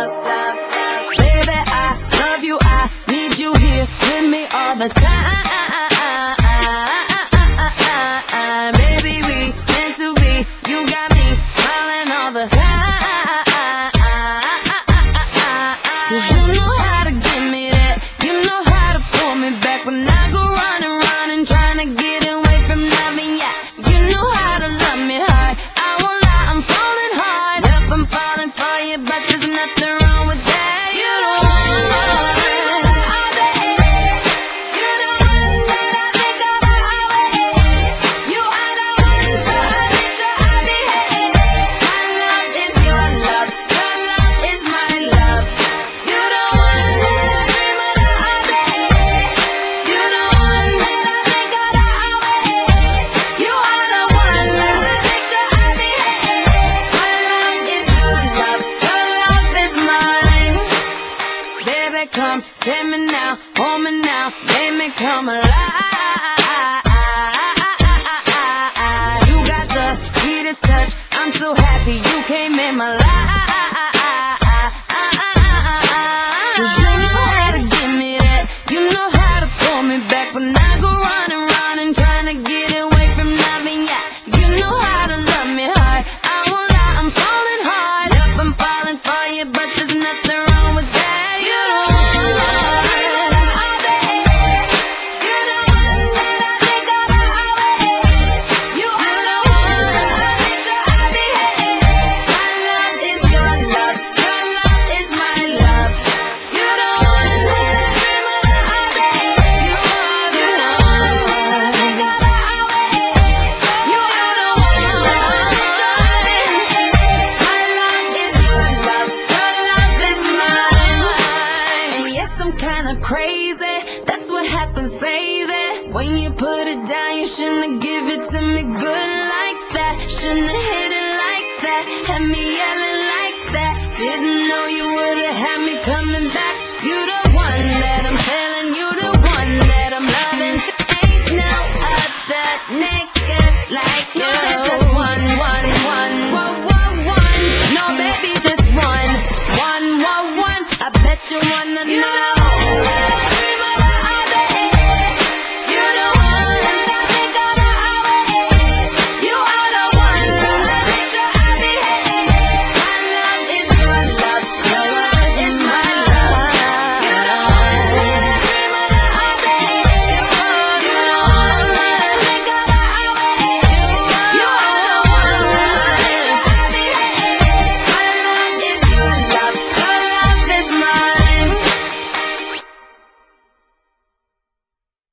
love. Baby, I love you, I need you here with me all the time. Baby, we meant to be, you got me smiling all the time. 'Cause you know how to give me that, you know how to pull me back when I go running, trying to get away from loving ya. You know how to love me hard, I won't lie, I'm falling hard. Yep, I'm falling for you, but there's nothing wrong with that. You don't want all day. You're the one that I think about always. You are the one, so I make sure I behave. My love is your love is my love. You the one that I dream about all day. You the one that I think about always. You are the one that I make sure I behave. My love is your love is mine. Baby, come, take me now, hold me now, make me come alive. You got the sweetest touch, I'm so happy you came in my life. 'Cause you know how to give me that, you know how to pull me back when I go running, trying to get away from loving ya. You know how to love me hard, I won't lie, I'm falling hard. Yep, I'm falling for you, but there's nothing wrong with that. You don't want all day. You're the one that I think about always. You are the one that I make sure I behave. My love is your love is my love. You're the one that I dream about all day. You're the one that I think about always. You are the one that I make sure I behave. My love is your love is mine. And yes, I'm kinda crazy, that's what happens, baby. When you put it down, you shouldn't give it to me good like that. Shouldn't have